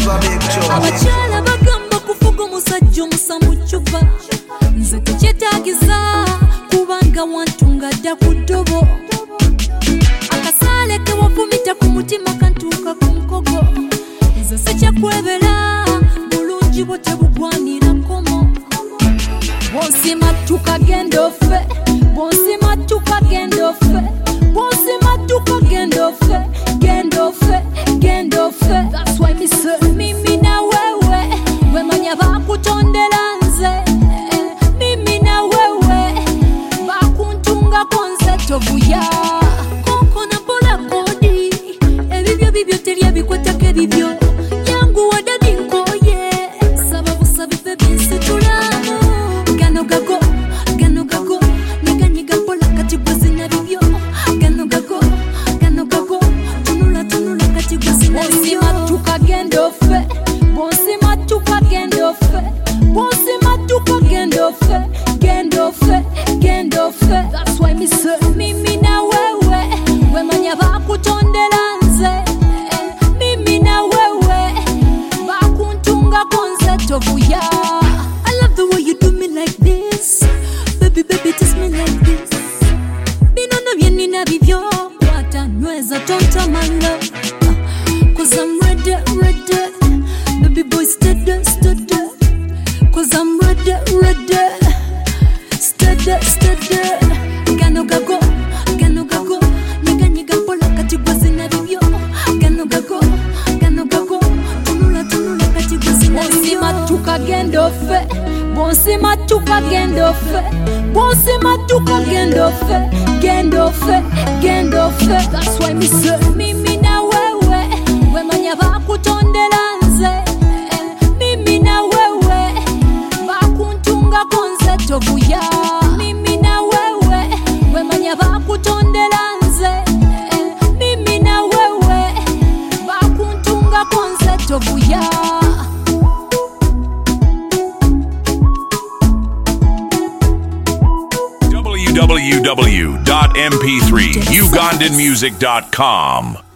Abakyala bagamba kufuga omusajja omusa mu ccupa. Nze tekyetaagiza kubanga wantunga dda ku ddobo. Akasaale ke wafumita ku mutima kantuuka ku nkogo. Nze sikyakwebera bulungi bwo tebugwanira kkomo. Bw'onsima tukagenda offe, bw'onsima tukagenda offe, bw'onsima tukagenda offe, genda offe, genda offe. That's why me say mimi na wewe, wemanya bakutondera nze. Mimi na wewe, bakuntunga konze tovuya. Koko na bola kodi, ebibyo bibyo terya bikwatako ebibyo. Yangu wadadi nkoye, sababu sabife binsitulamu. Gano gago, nyiga bola kati gwazina bibyo. Gano gago, tunula kati gwazina bibyo. Bonsima tukagenda offe, bonsima tukagenda offe, bonsima tukagenda offe, genda offe, genda offe. That's why me say mimi na wewe, wemanya bakutondera nze. Mimi na wewe, bakuntunga konze tovuya. I love the way you do me like this, baby, kiss me like this. Binono byenina bibyo kwata nyweza tonta my love. Cause I'm ready, baby boy steady. Cause I'm ready, steady. Gano gago, nyiga bola kati gwazina bibyo. Gano gago, tunula kati gwazina bibyo. Bonsima tukagenda offe, bonsima tukagenda offe, bonsima tukagenda offe, genda offe, genda offe. That's why me say mimi na wewe, wemanya bakutondera nze. Mimi na wewe, bakuntunga konze tovuya. Mimi na wewe, wemanya bakutondera nze. Mimi na wewe, bakuntunga konze tovuya. www.mp3ugandanmusic.com